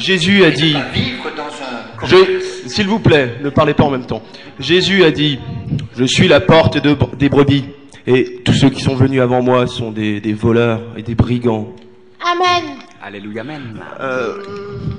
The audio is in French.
Jésus a dit... Vivre dans un... S'il vous plaît, ne parlez pas en même temps. Jésus a dit, je suis la porte des brebis. Et tous ceux qui sont venus avant moi sont des voleurs et des brigands. Amen. Alléluia, amen.